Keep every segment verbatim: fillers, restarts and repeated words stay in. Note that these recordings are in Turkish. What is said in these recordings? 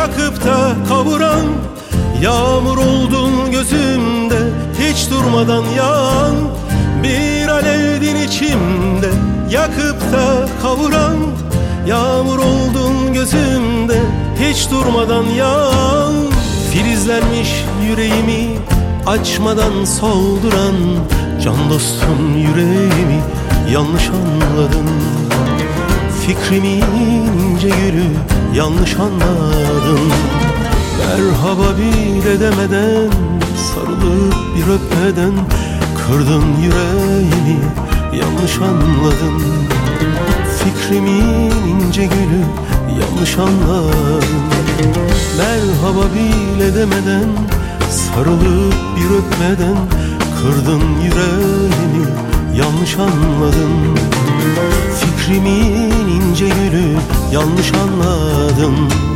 yakıp da kavuran, yağmur oldun gözümde hiç durmadan yağan. Bir alevdin içimde yakıp da kavuran, yağmur oldun gözümde hiç durmadan yağan. Filizlenmiş yüreğimi açmadan solduran, can dostum yüreğimi yanlış anladın. Fikrimin ince gülü yanlış anladın. Merhaba bile demeden, sarılıp bir öpmeden kırdın yüreğimi yanlış anladın. Fikrimin ince gülü yanlış anladın. Merhaba bile demeden, sarılıp bir öpmeden kırdın yüreğimi yanlış anladın. Fikrimin ince gülü yanlış anladın.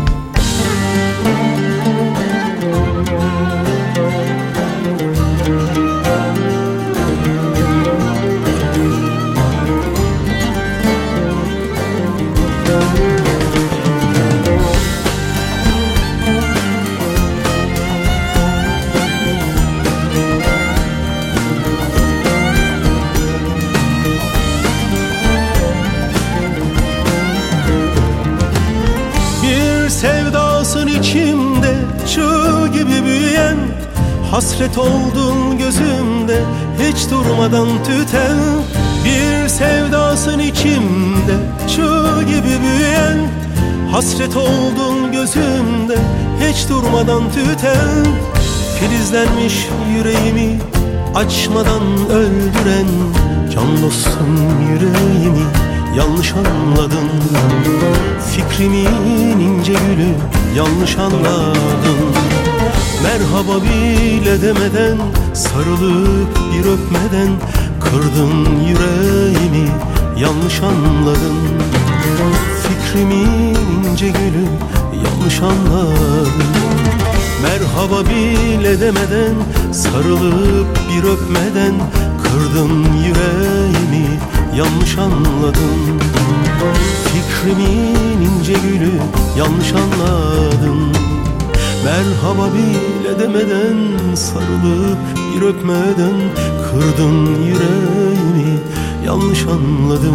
Sevdasın içimde çığ gibi büyüyen, hasret oldun gözümde hiç durmadan tüten. Bir sevdasın içimde çığ gibi büyüyen, hasret oldun gözümde hiç durmadan tüten. Filizlenmiş yüreğimi açmadan öldüren, can dostum yüreğimi yanlış anladın. Fikrimin ince gülü yanlış anladın. Merhaba bile demeden, sarılıp bir öpmeden kırdın yüreğimi yanlış anladın. Fikrimin ince gülü yanlış anladın. Merhaba bile demeden, sarılıp bir öpmeden kırdın yüreğimi yanlış anladın. Fikrimin ince gülü yanlış anladın. Merhaba bile demeden, sarılıp bir öpmeden kırdın yüreğimi yanlış anladın.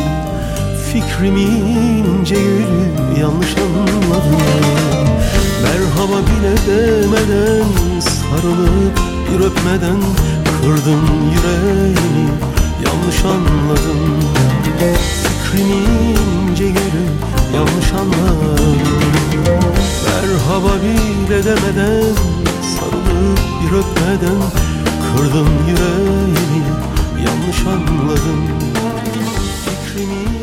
Fikrimin ince gülü yanlış anladın. Merhaba bile demeden, sarılıp bir öpmeden kırdın yüreğimi yanlış anladın. Fikrimin ince gülü yanlış anladın. Merhaba bile demeden, sarılıp bir öpmeden kırdın yüreğimi yanlış anladın. Fikrimin